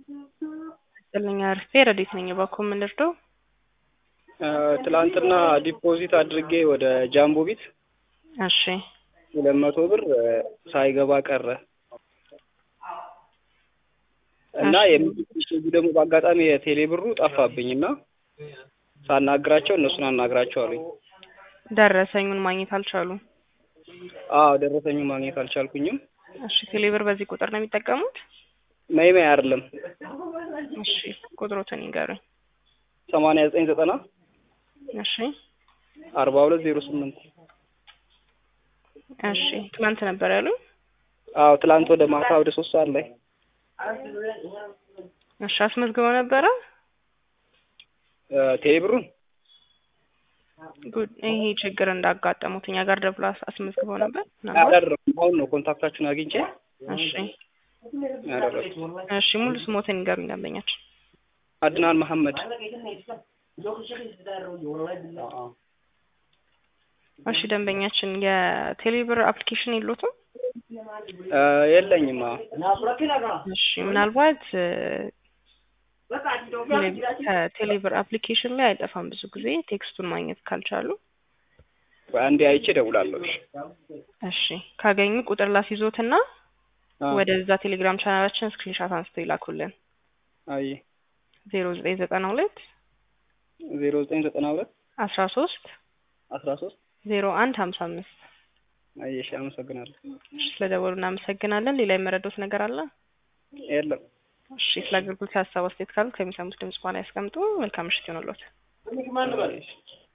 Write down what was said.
ስለኛ አርፌ ረዲት ነኝ ባኮ ምን ልርዳው? ትላንትና ዲፖዚት አድርጌ ወደ ጃምቦ ቤት እሺ 200 ብር ሳይገባ ቀረ እና የሚስቱ ደግሞ በአጋጣሚ የቴሌ ብሩ ጠፋብኝና ሳናግራቸው እነሱን አናግራቸው አሉኝ። ደረሰኙን ማግኘት አልቻሉም። አዎ ደረሰኙን ማግኘት አልቻልኩኝም። እሺ ቴሌ ብር በዚህ ቁጥር ነው የሚጠቀሙት? ነይማ አይደለም። እሺ ቁጥሩን ይንገሩኝ። 8990 እሺ 4208 እሺ ትናንት ነበር ያሉኝ? አዎ ትላንት ወደ ማታ ወደ 3 ሰዓት ላይ። እሺ አስመዝግበው ነበረ? ቴሌብሩን ጉድ ይሄ ችግር እንዳጋጠሙት እኛ ጋር ደብላስ አስመዝግበው ነበር? አሁን ነው ኮንታክታችሁን አግኝቼ እሺ ያደረኩት። እሺ ሙሉ ስሞትን ይንገሩኝ ደንበኛችን። አድናን መሐመድ። እሺ ደንበኛችን የቴሌብር አፕሊኬሽን የለዎትም? የለኝም። እሺ ምናልባት ከቴሌብር አፕሊኬሽን ላይ አይጠፋም ብዙ ጊዜ ቴክስቱን ማግኘት ካልቻሉ አንዴ አይቼ እደውላለሁ። እሺ ካገኙ ቁጥር ላስይዞትና ወደዛ ቴሌግራም ቻናላችን ስክሪንሾት አንስተው ይላኩልን። አይ 0992 0992 13 0155 አይሽ አመሰግናለሁ። ስለደወሉ እናመሰግናለን። ሌላ የመረዳት ነገር አለ? የለም። እሺ ስለአገልግሎት ሀሳብ አስተያየት ካሉ ከሚሰሙት ድምጽ በኋላ ያስቀምጡ። መልካም ምሽት ይሁንልዎት።